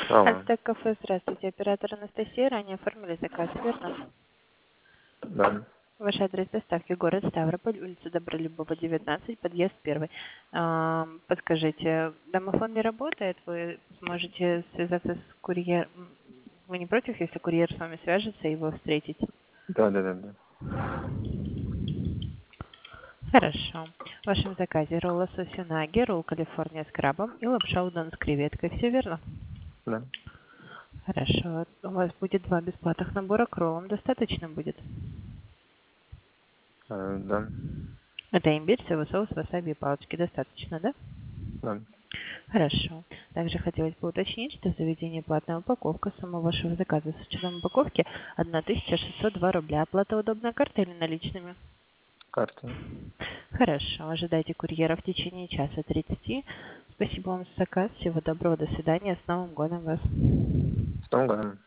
Алло. Альтек кафе, здравствуйте. Оператор Анастасия, ранее оформили заказ, верно? Да. Ваш адрес доставки город Ставрополь, улица Добролюбова, 19, подъезд 1. Подскажите, домофон не работает? Вы сможете связаться с курьером? Вы не против, если курьер с вами свяжется и его встретить? Да. Хорошо. В вашем заказе ролл лосось унаги, ролл Калифорния с крабом и лапша удон с креветкой. Все верно? Да. Хорошо. У вас будет 2 бесплатных набора к роллам. Достаточно будет? Да. Это имбирь, соевый соус, васаби и палочки. Достаточно, да? Да. Хорошо. Также хотелось бы уточнить, что в заведении платная упаковка. Сумма вашего заказа с учетом упаковки 1602 рубля. Оплата удобная картой или наличными? Карта. Хорошо. Ожидайте курьера в течение часа 30. Спасибо вам за заказ. Всего доброго. До свидания. С Новым годом вас. С Новым годом.